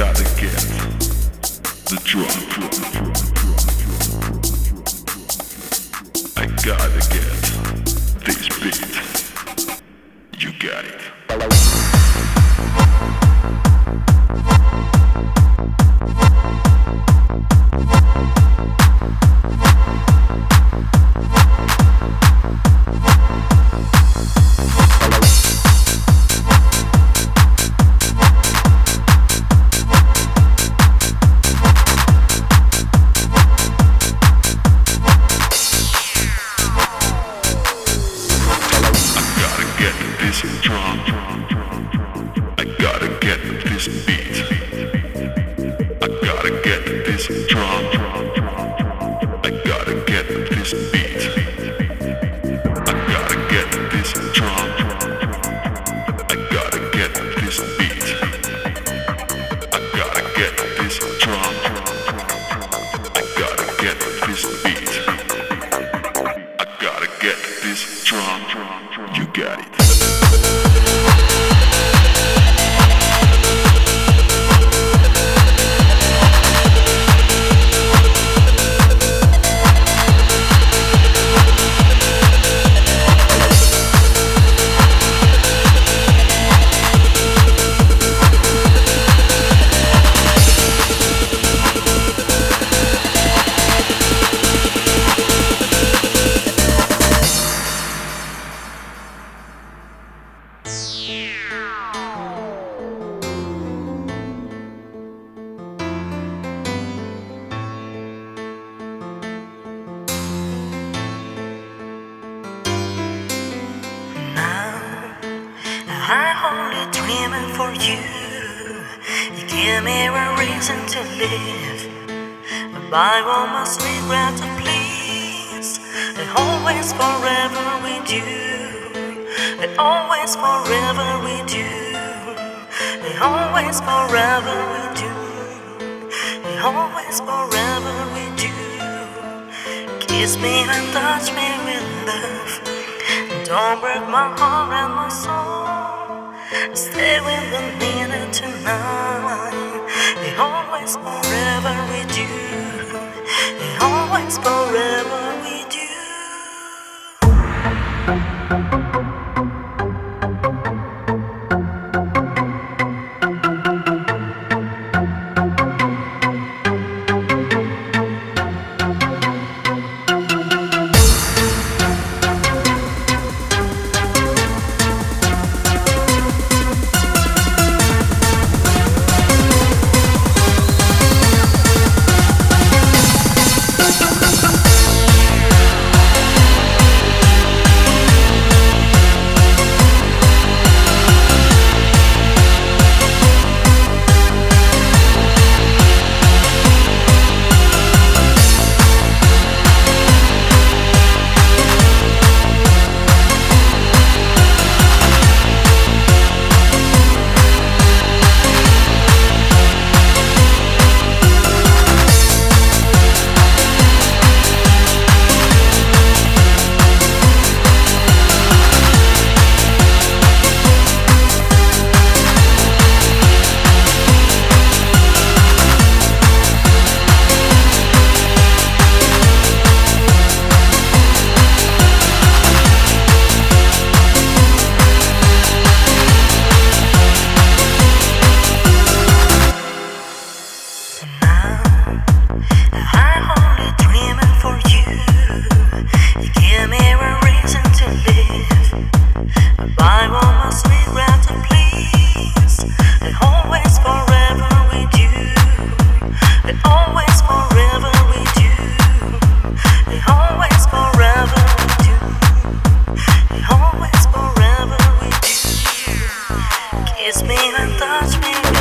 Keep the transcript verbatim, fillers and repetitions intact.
gotta get the drop. I gotta get this beat. You got it. I gotta get this beat. I gotta get this drum. I gotta get this beat. I gotta get this drum. I gotta get this beat. I gotta get this drum. I gotta get this beat. I gotta get this drum. You got it. I'm only dreaming for you. You give me a reason to live. Goodbye, all my regret to please. And always forever with you. And always forever with you. And always forever with you. And always forever with you. Kiss me and touch me with love. Don't break my heart and my soul. Stay with me tonight. And always forever with you. And always forever with you. Kiss me and touch me.